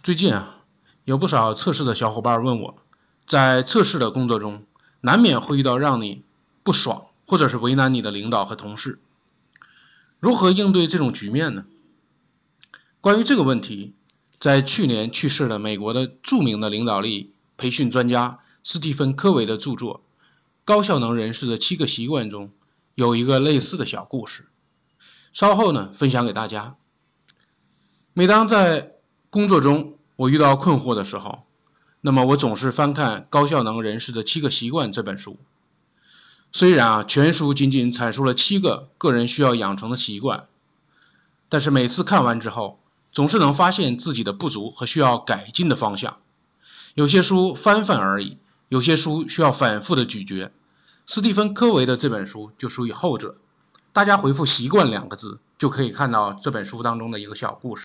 最近有不少测试的小伙伴问我，在测试的工作中，难免会遇到让你不爽或者是为难你的领导和同事，如何应对这种局面呢？关于这个问题，在去年去世的美国的著名的领导力培训专家斯蒂芬·科维的著作《高效能人士的7个习惯》中，有一个类似的小故事，稍后分享给大家。每当在工作中我遇到困惑的时候，那么我总是翻看《高效能人士的7个习惯》这本书。虽然全书仅仅阐述了7个个人需要养成的习惯，但是每次看完之后，总是能发现自己的不足和需要改进的方向。有些书翻翻而已，有些书需要反复的咀嚼。斯蒂芬·科维的这本书就属于后者。大家回复习惯2个字，就可以看到这本书当中的一个小故事。